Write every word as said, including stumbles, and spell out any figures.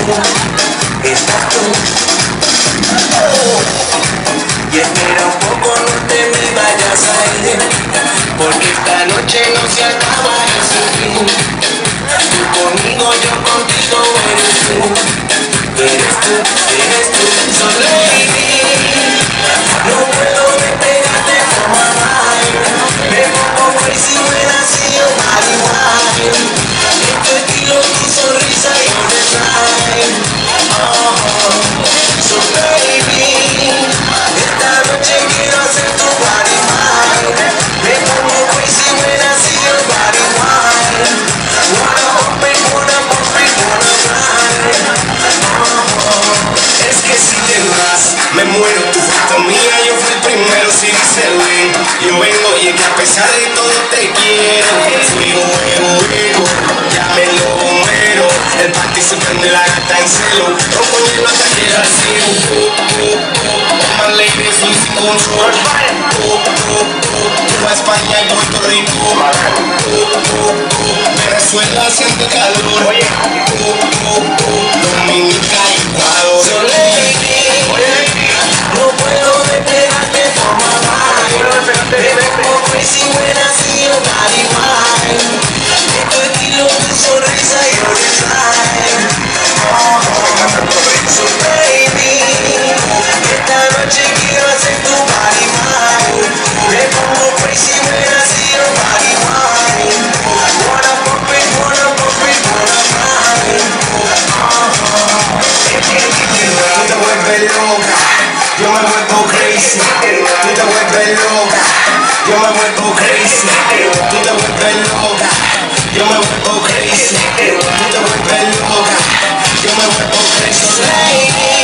estás tú. Oh. Y espera un poco, no te me vayas a ir, porque esta noche no se acaba en su fin. Tú conmigo, yo contigo, eres tú, eres tú, eres tú. So lady, no puedo despegarte from my mind. Me pongo crazy when I see your body wine. Tu estilo, tu sonrisa y tu design. Oh, so baby, esta noche quiero hacer tu body mine. Me pongo crazy when I see your body wine. Wanna pump it, wanna pump it, wanna grind. Oh, es que si te vas, me muero. Tu foto mía, yo fui el primero. Si dice ven, yo vengo y es que a pesar de todo te quiero. Fuego, fuego, fuego, llámelo bombero. El party se prende, la gata en celo. Rompo hielo hasta llegar al cielo. Oh, oh, oh, my ladies losing control. Oh, oh, oh, tú a España y Puerto Rico. Oh, oh, oh, Venezuela siente calor. Oh, oh, oh, Dominica y Ecuador. So lady, no puedo despegarte from my mind. Me pongo crazy when I see your body wine. De tu estilo, tu sonrisa y your design. Oh, so baby, esta noche quiero hacer tu body mine. Me pongo crazy when I see your body wine. Wanna pump it, wanna pump it, wanna grind. Oh, tú te vuelves loca, yo me vuelvo crazy. Tú te vuelves loca, yo me vuelvo crazy. Tú te vuelves loca, yo me vuelvo crazy. Tú te vuelves loca, yo me vuelvo crazy.